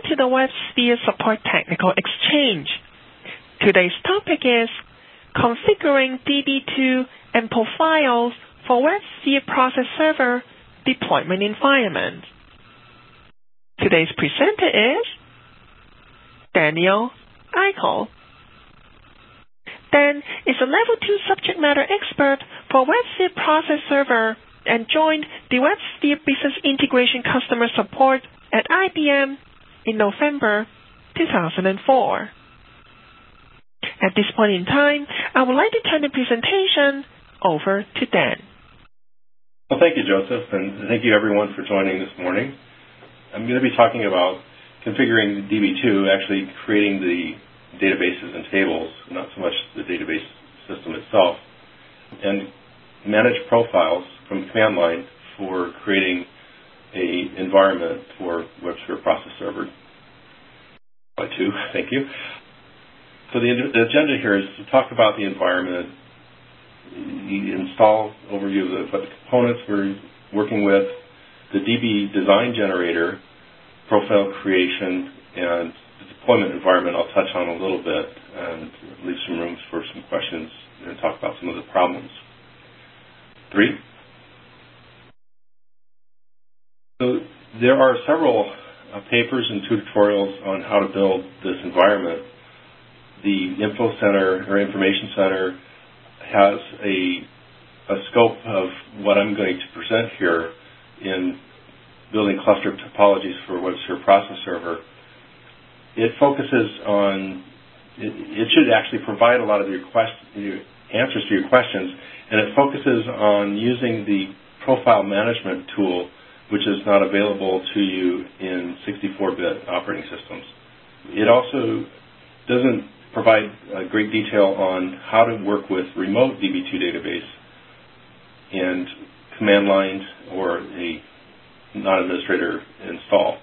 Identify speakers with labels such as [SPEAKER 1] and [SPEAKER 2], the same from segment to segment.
[SPEAKER 1] to the WebSphere Support Technical Exchange. Today's topic is configuring DB2 and profiles for WebSphere Process Server deployment environment. Today's presenter is Daniel Eichel. Dan is a Level 2 subject matter expert for WebSphere Process Server and joined the WebSphere Business Integration Customer Support at IBM in November 2004. At this point in time, I would like to turn the presentation over to Dan.
[SPEAKER 2] Well, thank you, Joseph, and thank you, everyone, for joining this morning. I'm going to be talking about configuring DB2, actually creating the databases and tables, not so much the database system itself, and manage profiles from command line for creating an environment for WebSphere Process Server. By two, thank you. So the agenda here is to talk about the environment, the install overview of what the components we're working with, the DB design generator, profile creation, and the deployment environment I'll touch on a little bit and leave some room for some questions and talk about some of the problems. 3. So there are several papers and tutorials on how to build this environment. The Info Center or Information Center has a scope of what I'm going to present here in building cluster topologies for WebSphere Process Server. It focuses on, it should actually provide a lot of your answers to your questions, and it focuses on using the profile management tool, which is not available to you in 64-bit operating systems. It also doesn't provide great detail on how to work with remote DB2 database and command line or a non-administrator install.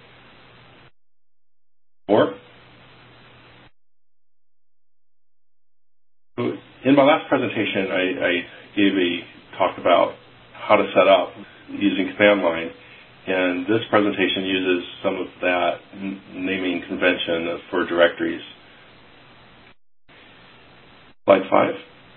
[SPEAKER 2] 4. So in my last presentation, I talked about how to set up using command line, and this presentation uses some of that naming convention for directories. Slide 5.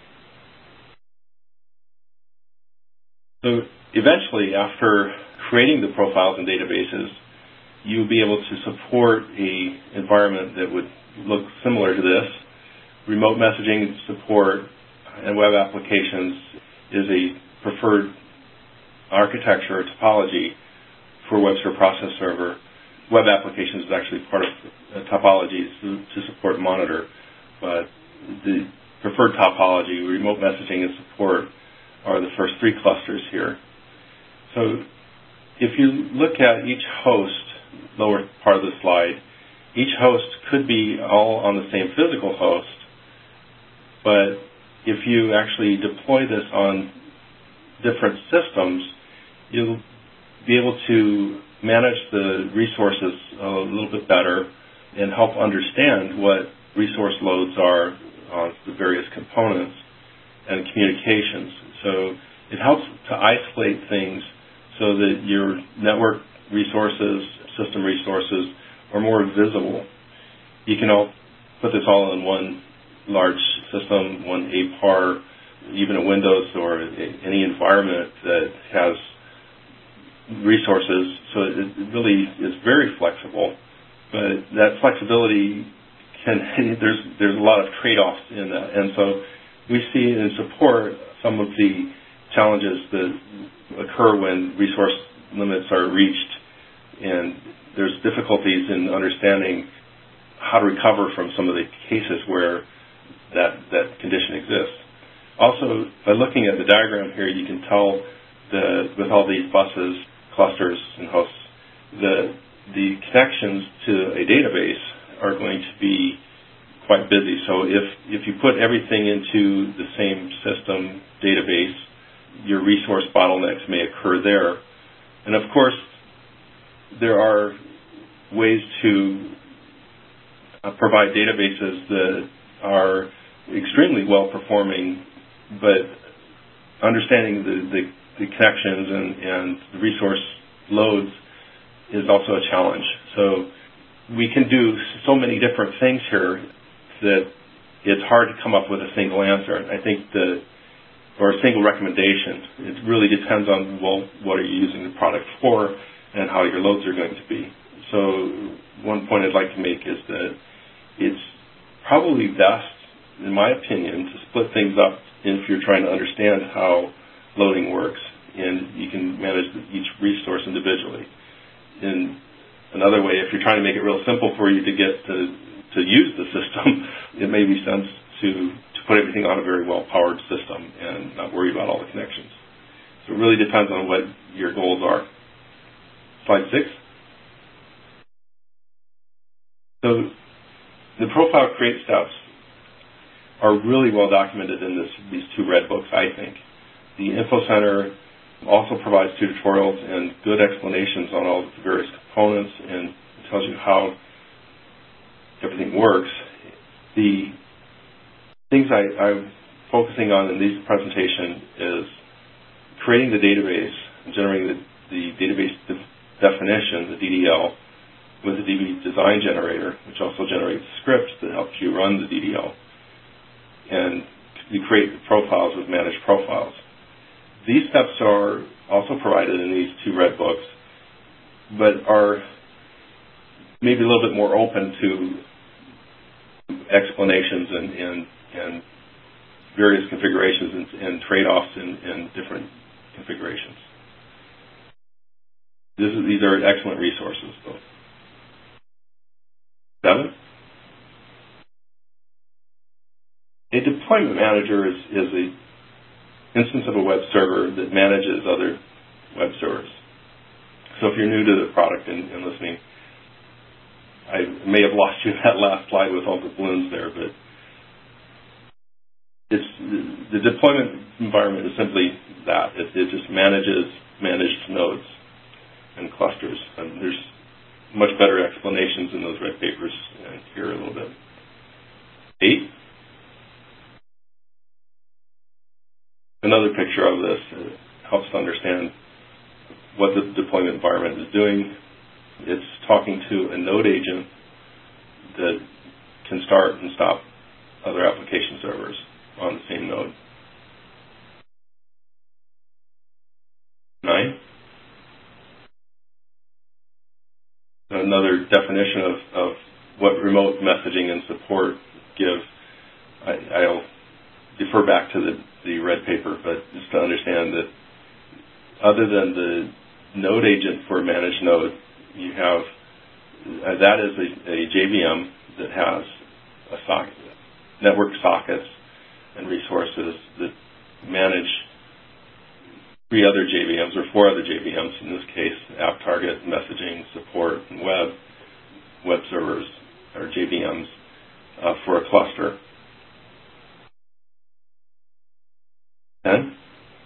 [SPEAKER 2] So eventually, after creating the profiles and databases, you'll be able to support an environment that would look similar to this. Remote messaging support and web applications is a preferred architecture or topology for WebSphere Process Server. Web applications is actually part of topologies to support monitor, but the preferred topology, remote messaging and support, are the first 3 clusters here. So if you look at each host, lower part of the slide, each host could be all on the same physical host, but if you actually deploy this on different systems, you'll be able to manage the resources a little bit better and help understand what resource loads are on the various components and communications. So it helps to isolate things so that your network resources, system resources, are more visible. You can all put this all in one large system, one APAR, even a Windows or any environment that has resources. So it really is very flexible. But that flexibility there's a lot of trade-offs in that. And so we see in support some of the challenges that occur when resource limits are reached, and there's difficulties in understanding how to recover from some of the cases where that condition exists. Also, by looking at the diagram here, you can tell that with all these buses, clusters, and hosts, the connections to a database are going to be quite busy. So if you put everything into the same system database, your resource bottlenecks may occur there. And of course, there are ways to provide databases that are extremely well performing, but understanding the connections and the resource loads is also a challenge. So we can do so many different things here that it's hard to come up with a single answer. I think or a single recommendation. It really depends on, well, what are you using the product for and how your loads are going to be. So one point I'd like to make is that it's probably best, in my opinion, to split things up if you're trying to understand how loading works, and you can manage each resource individually. In another way, if you're trying to make it real simple for you to get to use the system, it may be sense to put everything on a very well-powered system and not worry about all the connections. So it really depends on what your goals are. Slide 6. So the profile create steps are really well documented in these two red books, I think. The Info Center also provides tutorials and good explanations on all the various components and tells you how everything works. The things I'm focusing on in this presentation is creating the database and generating the database definition, the DDL, with the DB design generator, which also generates scripts that helps you run the DDL. And you create the profiles with managed profiles. These steps are also provided in these two red books, but are maybe a little bit more open to explanations and various configurations and trade-offs in different configurations. These are excellent resources, though. 7. A deployment manager is an instance of a web server that manages other web servers. So if you're new to the product and listening, I may have lost you in that last slide with all the balloons there, but the deployment environment is simply that. It just manages managed nodes and clusters. And there's much better explanations in those red papers here a little bit. 8. Another picture of this helps to understand what the deployment environment is doing. It's talking to a node agent that can start and stop other application servers on the same node. 9. Another definition of what remote messaging and support give. I'll defer back to the red paper, but just to understand that other than the node agent for a managed node, you have that is a JVM that has a socket, network sockets and resources that manage 3 other JVMs or 4 other JVMs, in this case, app target, messaging, support, and web servers or JVMs for a cluster. 10.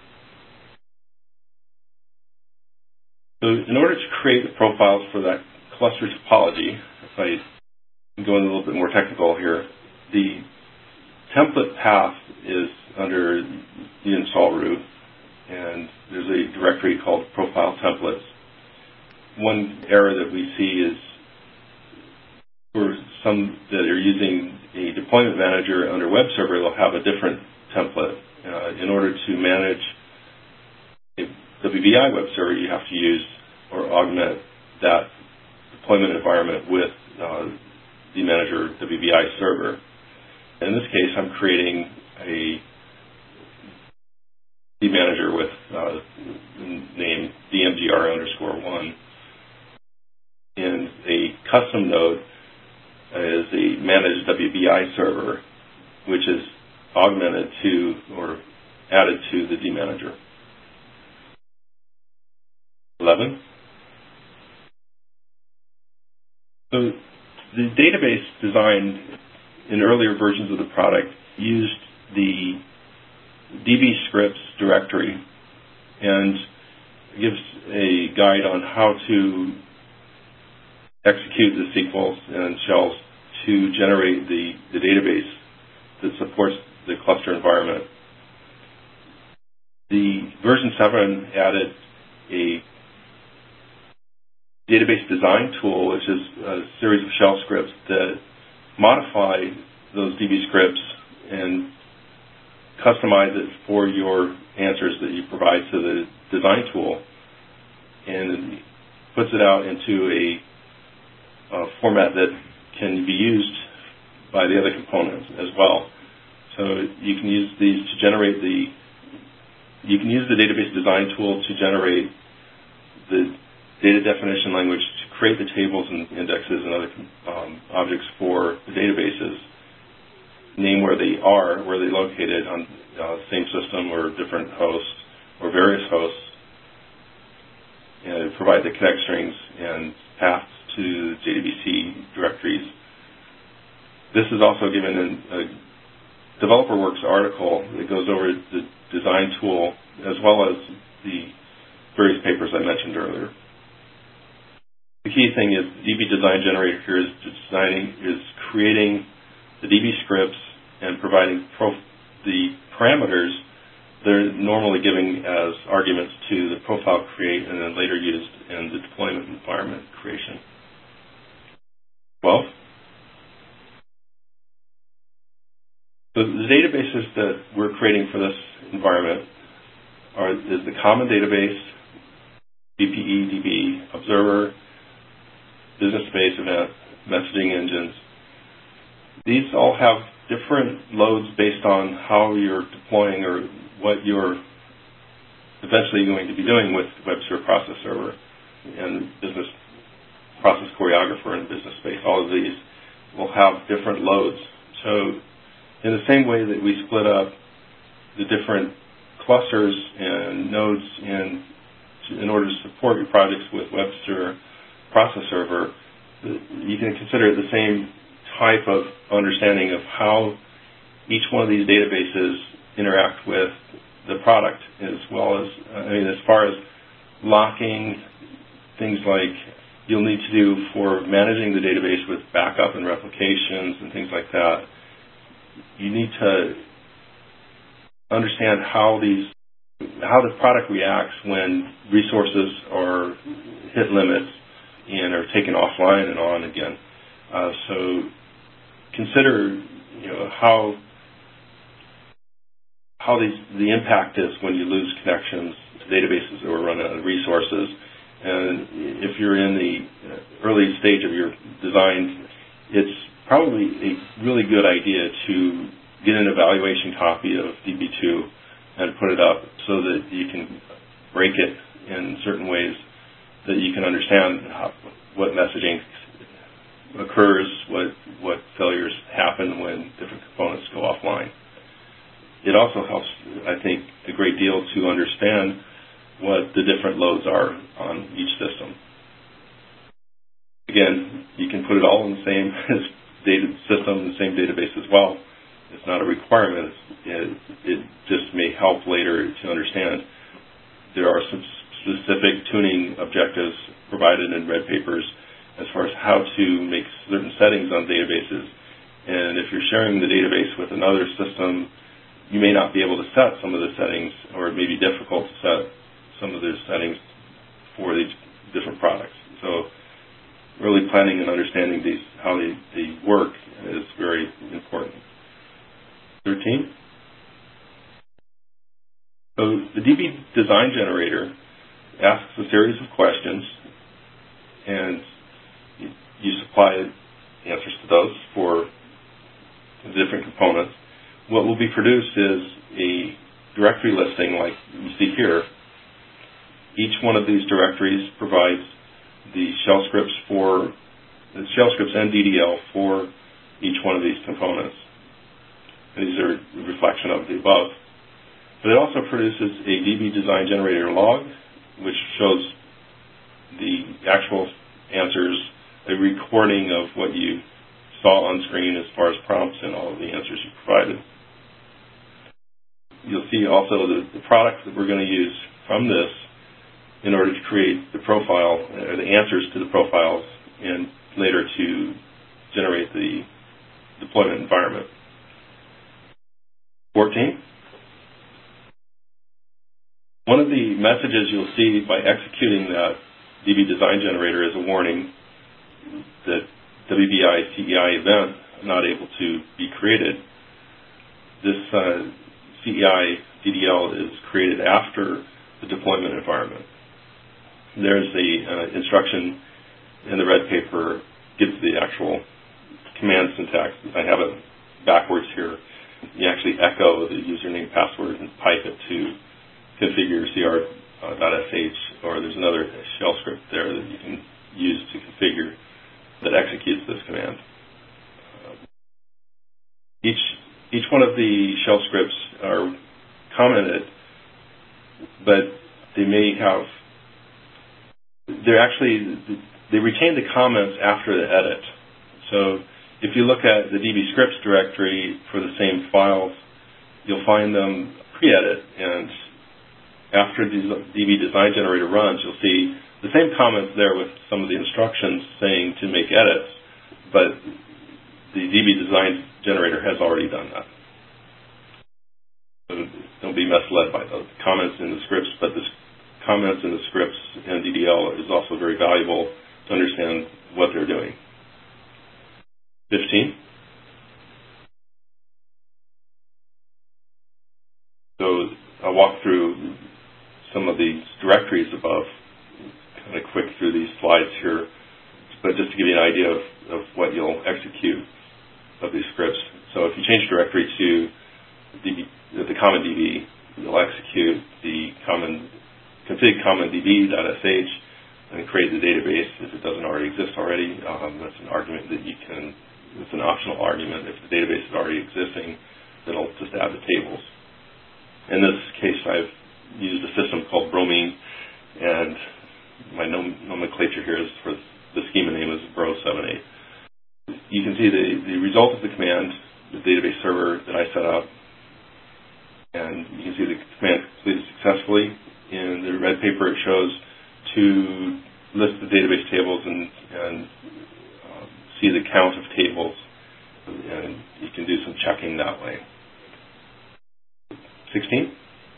[SPEAKER 2] So in order to create the profiles for that cluster topology, if I go in a little bit more technical here, the template path is under the install root, and there's a directory called profile templates. One error that we see is for some that are using a deployment manager under web server, they'll have a different template. In order to manage a WBI web server, you have to use or augment that deployment environment with the manager WBI server. In this case, I'm creating a manager with name DMGR_1. And a custom node is a managed WBI server, which is augmented to or added to the dmanager. 11. So the database design in earlier versions of the product used the DB scripts directory and gives a guide on how to execute the SQLs and shells to generate the database that supports the cluster environment. The version 7 added a database design tool, which is a series of shell scripts that modify those DB scripts and customize it for your answers that you provide to the design tool, and puts it out into a format that can be used by the other components as well. So you can use these to generate you can use the database design tool to generate the data definition language to create the tables and indexes and other objects for the databases, name where they are, where they're located on the same system or different hosts or various hosts, and provide the connect strings and paths to JDBC directories. This is also given in a DeveloperWorks article that goes over the design tool as well as the various papers I mentioned earlier. The key thing is the DB design generator here is creating the DB scripts and providing the parameters they're normally giving as arguments to the profile create and then later used in the deployment environment creation. 12. So the databases that we're creating for this environment is the common database, BPE, DB, Observer, Business Space, Event, messaging engines. These all have different loads based on how you're deploying or what you're eventually going to be doing with WebSphere Process Server and Business Process Choreographer and Business Space. All of these will have different loads. So in the same way that we split up the different clusters and nodes in order to support your projects with WebSphere Process Server, you can consider the same type of understanding of how each one of these databases interact with the product, as well as, as far as locking, things like you'll need to do for managing the database with backup and replications and things like that. You need to understand how the product reacts when resources are hit limits and are taken offline and on again. So consider, how the impact is when you lose connections to databases that were running out of resources. And if you're in the early stage of your design, it's probably a really good idea to get an evaluation copy of DB2 and put it up so that you can break it in certain ways that you can understand what messaging occurs, what failures happen when different components go offline. It also helps, I think, a great deal to understand what the different loads are on each system. Again, you can put it all in the same data system, the same database as well. It's not a requirement. It just may help later to understand. There are some specific tuning objectives provided in red papers as far as how to make certain settings on databases. And if you're sharing the database with another system, you may not be able to set some of the settings, or it may be difficult to set some of those settings for these different products. So really planning and understanding how they work is very important. 13. So the DB design generator asks a series of questions, and you supply answers to those for the different components. What will be produced is a directory listing like you see here. Each one of these directories provides the shell scripts and DDL for each one of these components. And these are a reflection of the above. But it also produces a DB design generator log, which shows the actual answers, a recording of what you saw on screen as far as prompts and all of the answers you provided. You'll see also the products that we're going to use from this in order to create the profile, or the answers to the profiles, and later to generate the deployment environment. 14. One of the messages you'll see by executing that DB design generator as a warning that WBI CEI event not able to be created. This CEI DDL is created after the deployment environment. There's the instruction in the red paper, gives the actual command syntax. I have it backwards here. You actually echo the username password and pipe it to configure cr.sh, or there's another shell script there that you can use to configure that executes this command. Each one of the shell scripts are commented, but they may have, they retain the comments after the edit. So if you look at the DB scripts directory for the same files, you'll find them pre-edit, and after the DB design generator runs, you'll see the same comments there with some of the instructions saying to make edits, but the DB design generator has already done that. So don't be misled by the comments in the scripts, but the comments in the scripts and DDL is also very valuable to understand what they're doing. 15. So I'll walk through some of these directories above, kind of quick through these slides here, but just to give you an idea of what you'll execute of these scripts. So if you change directory to the common DB, you'll execute the config common db.sh and create the database if it doesn't already exist already. That's an argument that you can, it's an optional argument. If the database is already existing, it'll just add the tables. In this case, I've used a system called Bromine, and my nomenclature here is for the schema name is Bro78. You can see the result of the command, the database server that I set up, and you can see the command completed successfully. In the red paper, it shows to list the database tables and see the count of tables, and you can do some checking that way. 16.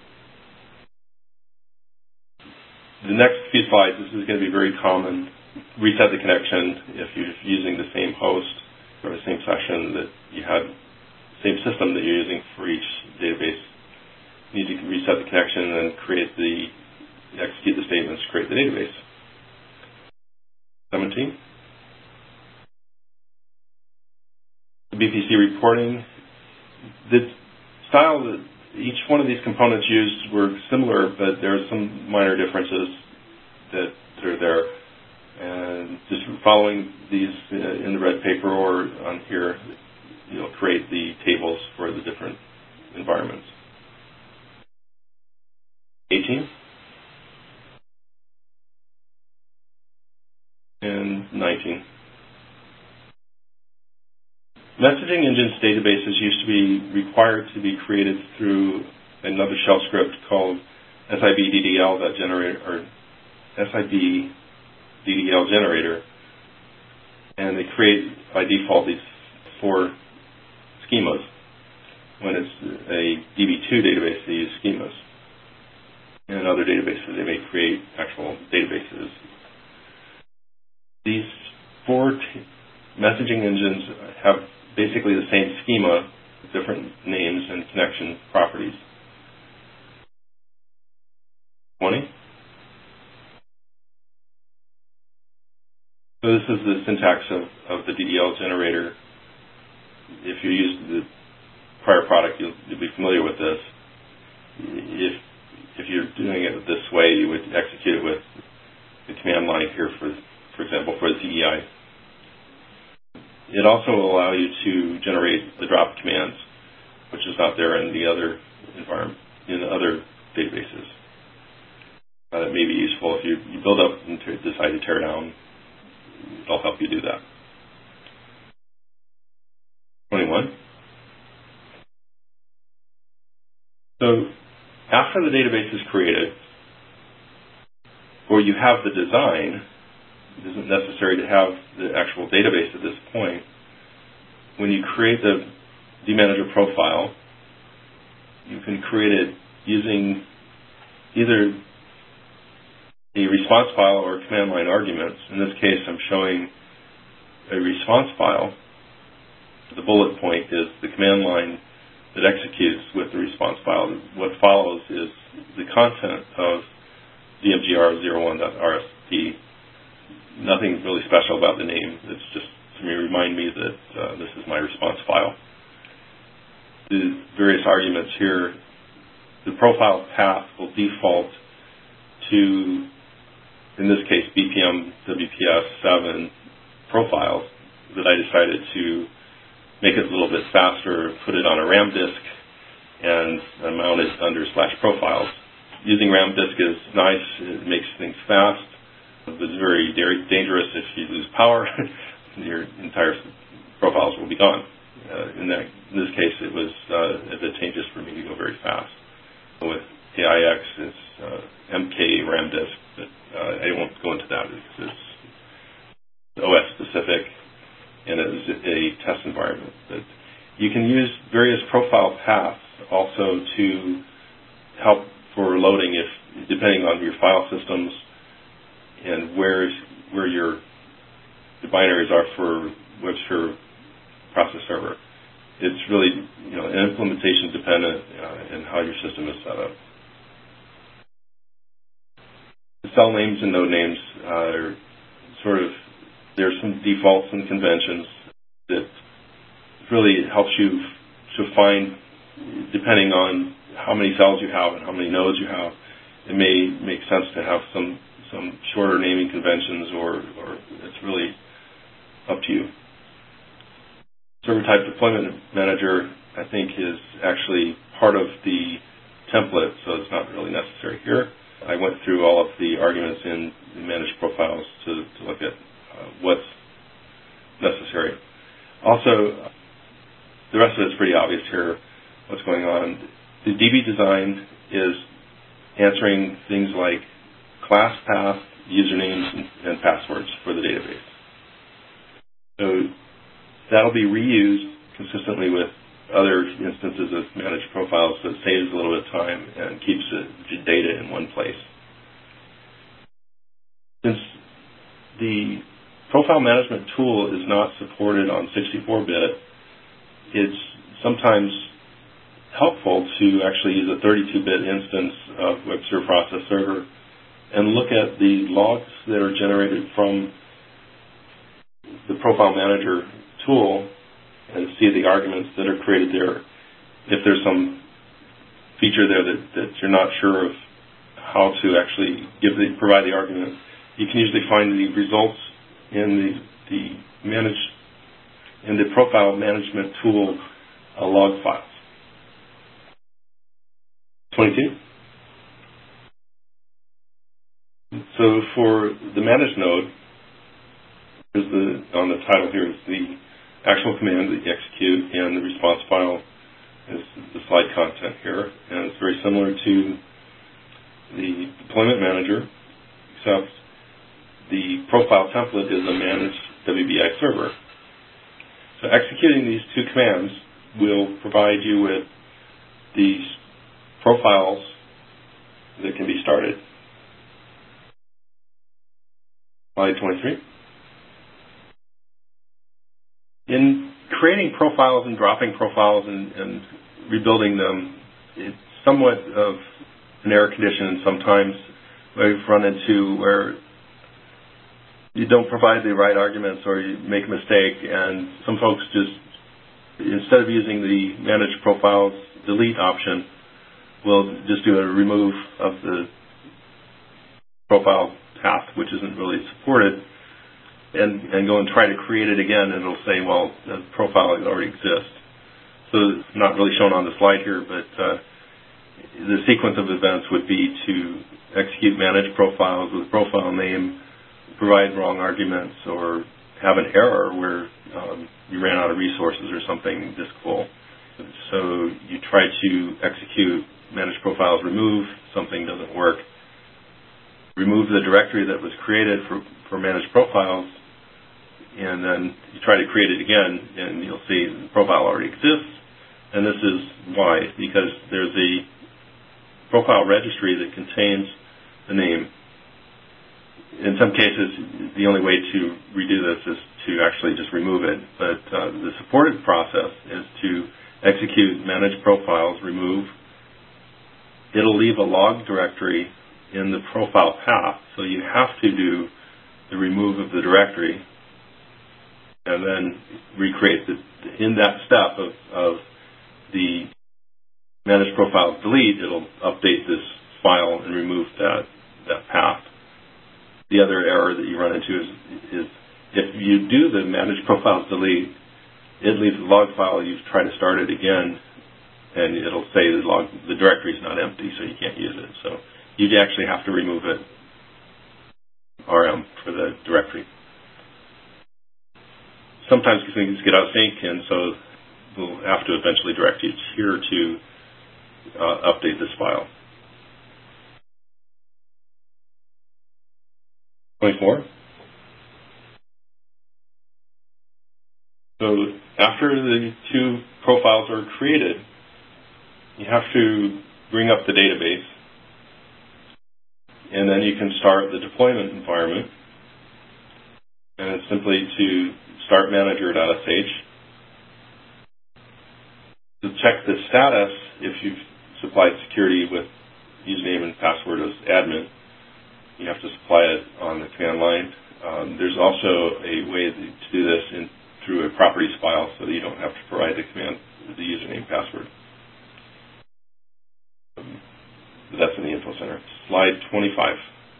[SPEAKER 2] The next few slides, this is going to be very common. Reset the connection if you're using the same host or the same session that you had, same system that you're using for each database. You need to reset the connection and then execute the statements to create the database. 17. The BPC reporting. The style that each one of these components used were similar, but there are some minor differences that are there. And just following these in the red paper or on here, you'll create the tables for the different environments. 18 and 19. Messaging engines databases used to be required to be created through another shell script called SIBDDL or SIBDDL generator, and they create by default these 4 schemas. When it's a DB2 database, they use schemas. In other databases, they may create actual databases. These 4 messaging engines have basically the same schema, different names and connection properties. 20. So this is the syntax of the DDL generator. If you use the prior product, you'll be familiar with this. If you're doing it this way, you would execute it with the command line here, for example, for the CEI. It also will allow you to generate the drop commands, which is not there in the other environment, in the other databases. It may be useful if you build up and decide to tear down. It'll help you do that. 21. So after the database is created, or you have the design, it isn't necessary to have the actual database at this point. When you create the dmanager profile, you can create it using either a response file or command line arguments. In this case, I'm showing a response file. The bullet point is the command line that executes with the response file. What follows is the content of dmgr01.rsp. Nothing really special about the name. It's just to remind me that this is my response file. The various arguments here, the profile path will default to, in this case, BPM WPS 7 profiles that I decided to make it a little bit faster, put it on a RAM disk, and mount it under /profiles. Using RAM disk is nice. It makes things fast. It's very dangerous if you lose power. Your entire profiles will be gone. In this case, it was advantageous for me to go very fast. With AIX, it's MK RAM disk, but I won't go into that because it's OS specific and it is a test environment. But you can use various profile paths also to help for loading, if depending on your file systems and where the binaries are for WebSphere process server. It's really implementation dependent in how your system is set up. The cell names and node names are there's some defaults and conventions that really helps you to find, depending on how many cells you have and how many nodes you have, it may make sense to have some shorter naming conventions, or it's really up to you. Server Type Deployment Manager, I think, is actually part of the template, so it's not really necessary here. I went through all of the arguments in Managed Profiles to look at what's necessary. Also, the rest of it's pretty obvious here, what's going on. The DB design is answering things like class path, usernames, and passwords for the database. So that'll be reused consistently with other instances of Managed Profiles, so it saves a little bit of time and keeps the data in one place. Since the profile management tool is not supported on 64-bit, it's sometimes helpful to actually use a 32-bit instance of WebSphere Process Server and look at the logs that are generated from the Profile Manager tool and see the arguments that are created there. If there's some feature there that you're not sure of how to actually provide the argument, you can usually find the results in the Profile Management tool log files. 22. So for the managed node, on the title here is the actual command that you execute, and the response file is the slide content here. And it's very similar to the deployment manager, except the profile template is a managed WBI server. So executing these two commands will provide you with these profiles that can be started. Slide 23. In creating profiles and dropping profiles and rebuilding them, it's somewhat of an error condition. Sometimes we've run into where you don't provide the right arguments or you make a mistake, and some folks just, instead of using the Manage Profiles delete option, will just do a remove of the profile path, which isn't really supported, and go and try to create it again, and it'll say, well, the profile already exists. So it's not really shown on the slide here, but the sequence of events would be to execute Manage Profiles with profile name, provide wrong arguments, or have an error where you ran out of resources or something disk-full. So you try to execute Manage Profiles remove, something doesn't work. Remove the directory that was created for Manage Profiles, and then you try to create it again, and you'll see the profile already exists. And this is why, because there's a profile registry that contains the name in some cases, the only way to redo this is to actually just remove it. But the supported process is to execute manage profiles, remove. It'll leave a log directory in the profile path, so you have to do the remove of the directory and then recreate in that step of the manage profiles delete. It'll update this file and remove that path. The other error that you run into is if you do the manage profiles delete, it leaves the log file. You try to start it again, and it'll say the directory is not empty, so you can't use it. So you actually have to remove it, RM, for the directory. Sometimes things get out of sync, and so we'll have to eventually direct you here to update this file. 24. So after the two profiles are created, you have to bring up the database, and then you can start the deployment environment. And it's simply to start manager.sh. To check the status, if you've supplied security with username and password as admin, you have to supply it on the command line. There's also a way to do this through a properties file, so that you don't have to provide the command, the username, password. That's in the info center. Slide 25.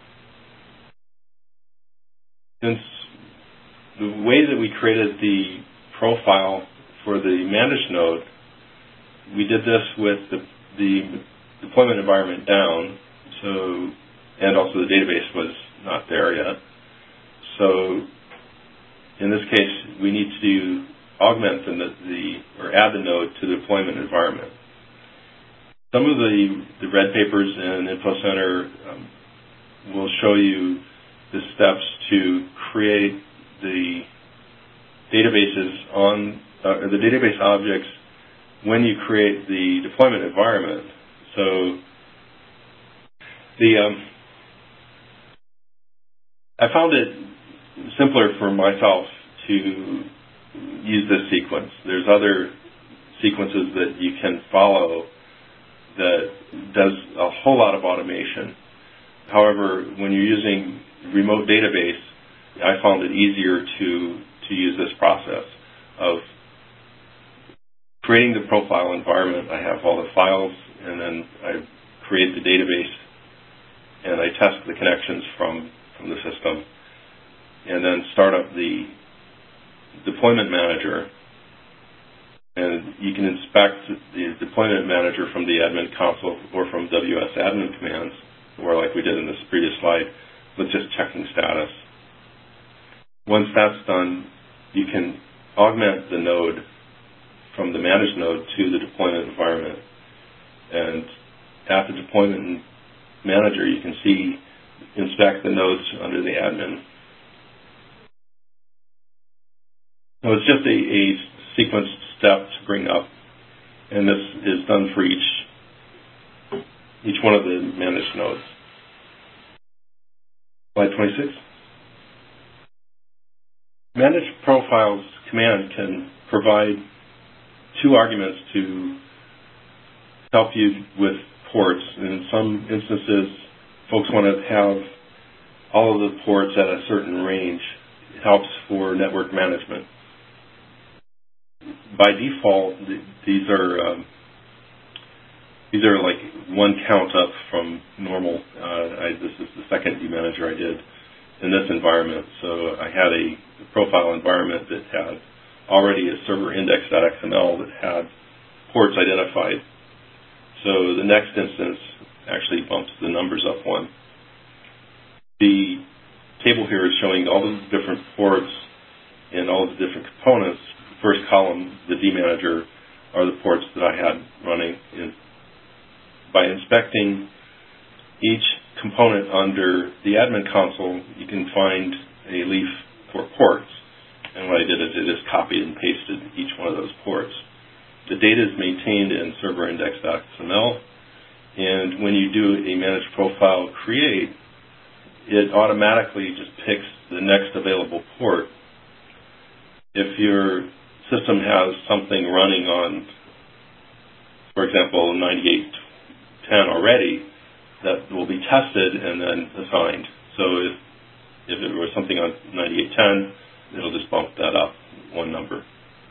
[SPEAKER 2] Since the way that we created the profile for the managed node, we did this with the deployment environment down, and also the database was not there yet. So in this case, we need to augment or add the node to the deployment environment. Some of the red papers in Info Center will show you the steps to create the databases the database objects when you create the deployment environment. So I found it simpler for myself to use this sequence. There's other sequences that you can follow that does a whole lot of automation. However, when you're using remote database, I found it easier to use this process of creating the profile environment. I have all the files, and then I create the database, and I test the connections from the system, and then start up the deployment manager. And you can inspect the deployment manager from the admin console or from WS admin commands, or like we did in this previous slide, with just checking status. Once that's done, you can augment the node from the managed node to the deployment environment. And at the deployment manager, you can inspect the nodes under the admin. So it's just a sequenced step to bring up, and this is done for each one of the managed nodes. Slide 26. Manage profiles command can provide two arguments to help you with ports. In some instances, folks want to have all of the ports at a certain range. It helps for network management. By default, these are like one count up from normal. This is the second demanager I did in this environment. So I had a profile environment that had already a server index.xml that had ports identified. So the next instance actually bumps the numbers up one. The table here is showing all the different ports and all the different components. First column, the demanager, are the ports that I had running. By inspecting each component under the admin console, you can find a leaf for ports. And what I did is I just copied and pasted each one of those ports. The data is maintained in server index.xml, and when you do a managed profile create, it automatically just picks the next available port. If your system has something running on, for example, 9810 already, that will be tested and then assigned. So if it was something on 9810, it'll just bump that up one number.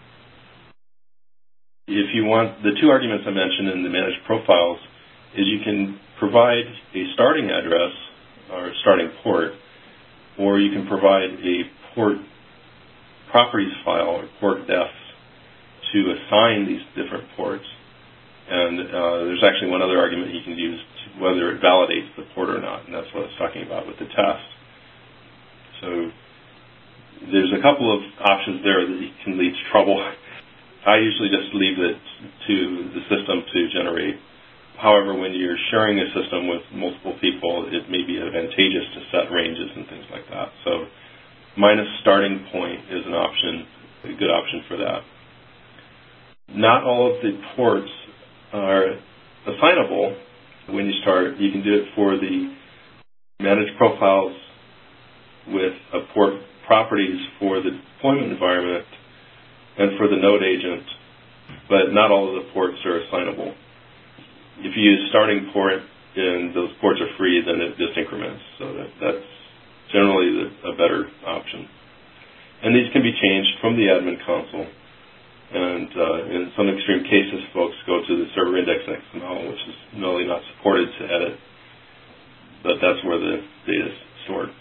[SPEAKER 2] If you want, the two arguments I mentioned in the managed profiles is you can provide a starting address or starting port, or you can provide a port properties file or port defs to assign these different ports. And there's actually one other argument you can use to whether it validates the port or not, and that's what I was talking about with the test. So there's a couple of options there that can lead to trouble. I usually just leave it to the system to generate. However, when you're sharing a system with multiple people, it may be advantageous to set ranges and things like that. So minus starting point is an option, a good option for that. Not all of the ports are assignable when you start. You can do it for the managed profiles with port properties for the deployment environment and for the node agent, but not all of the ports are assignable. If you use starting port and those ports are free, then it just increments. So that's generally a better option. And these can be changed from the admin console. And in some extreme cases, folks go to the server index XML, which is normally not supported to edit, but that's where the data is stored.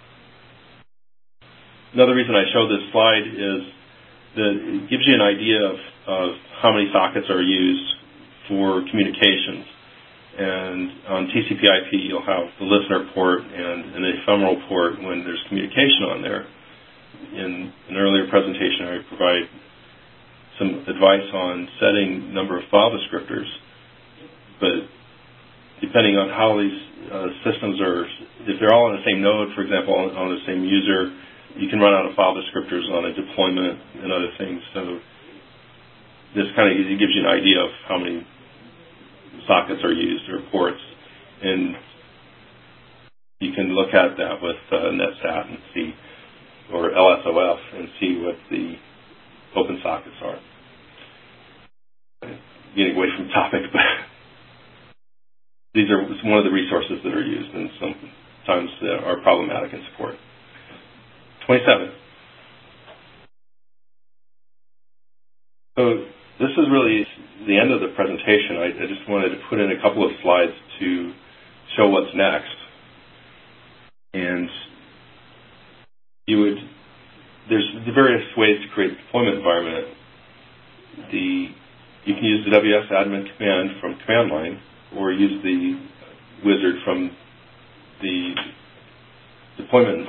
[SPEAKER 2] Another reason I show this slide is that it gives you an idea of how many sockets are used for communications. And on TCP/IP, you'll have the listener port and an ephemeral port when there's communication on there. In an earlier presentation, I provide some advice on setting number of file descriptors, but depending on how these systems are, if they're all on the same node, for example, on the same user, you can run out of file descriptors on a deployment and other things. So this kind of gives you an idea of how many sockets are used or ports, and you can look at that with NetStat and see, or LSOF, and see what the open sockets are. Getting away from the topic, but these are one of the resources that are used and sometimes are problematic in support. 27. So this is really the end of the presentation. I just wanted to put in a couple of slides to show what's next. And there's the various ways to create a deployment environment. You can use the wsadmin command from command line, or use the wizard from the deployment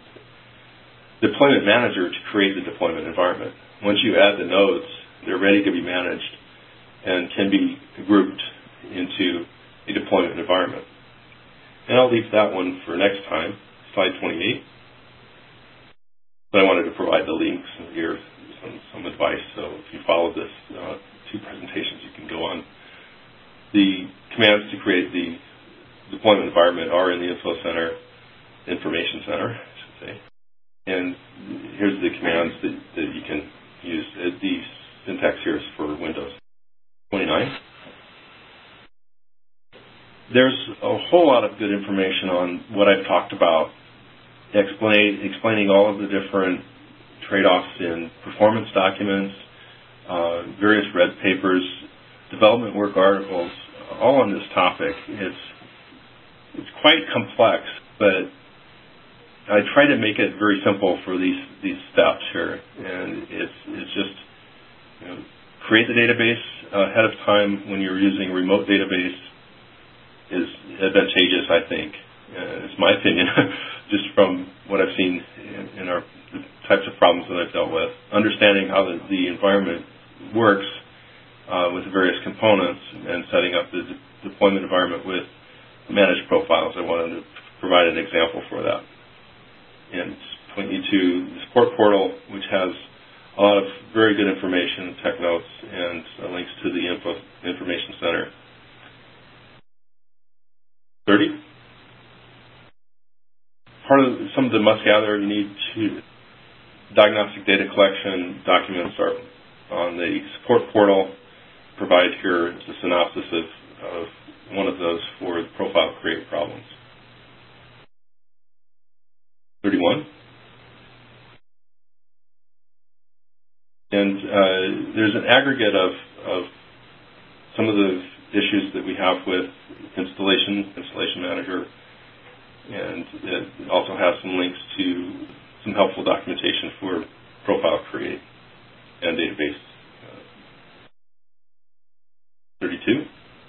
[SPEAKER 2] manager to create the deployment environment. Once you add the nodes, they're ready to be managed and can be grouped into a deployment environment. And I'll leave that one for next time, slide 28. But I wanted to provide the links and here some advice. So if you follow this two presentations, you can go on. The commands to create the deployment environment are in the Information Center, I should say. And here's the commands that you can use. The syntax here is for Windows. 29. There's a whole lot of good information on what I've talked about, explaining all of the different trade-offs in performance documents, various red papers, development work articles, all on this topic. It's quite complex, but I try to make it very simple for these steps here. And it's just, create the database ahead of time when you're using a remote database is advantageous, I think. It's my opinion, just from what I've seen in the types of problems that I've dealt with. Understanding how the environment works with the various components and setting up the deployment environment with managed profiles. I wanted to provide an example for that. And point you to the support portal, which has a lot of very good information, tech notes, and links to the Information Center. 30. part of some of the must-gather, you need to diagnostic data collection documents are on the support portal. Provide here a synopsis of one of those for the profile create problems. 31. And there's an aggregate of some of the issues that we have with Installation Manager, and it also has some links to some helpful documentation for profile create and database. 32.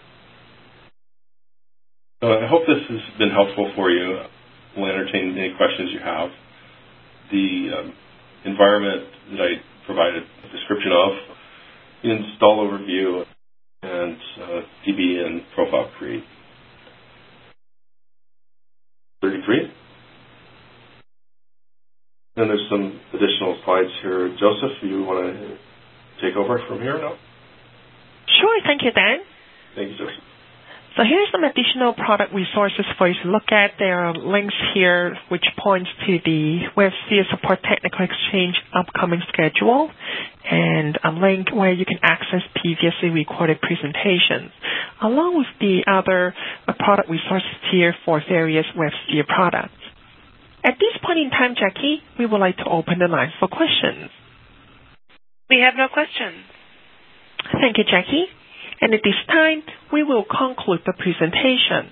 [SPEAKER 2] So I hope this has been helpful for you. We'll entertain any questions you have. The environment that I provided a description of, install overview, and DB and profile create. 33. And there's some additional slides here. Joseph, you want to take over from here now?
[SPEAKER 1] Sure, thank you, Dan.
[SPEAKER 2] Thank you, Joseph.
[SPEAKER 1] So here's some additional product resources for you to look at. There are links here which points to the WebSphere Support Technical Exchange upcoming schedule, and a link where you can access previously recorded presentations, along with the other product resources here for various WebSphere products. At this point in time, Jackie, we would like to open the line for questions.
[SPEAKER 3] We have no questions.
[SPEAKER 1] Thank you, Jackie. And at this time, we will conclude the presentation.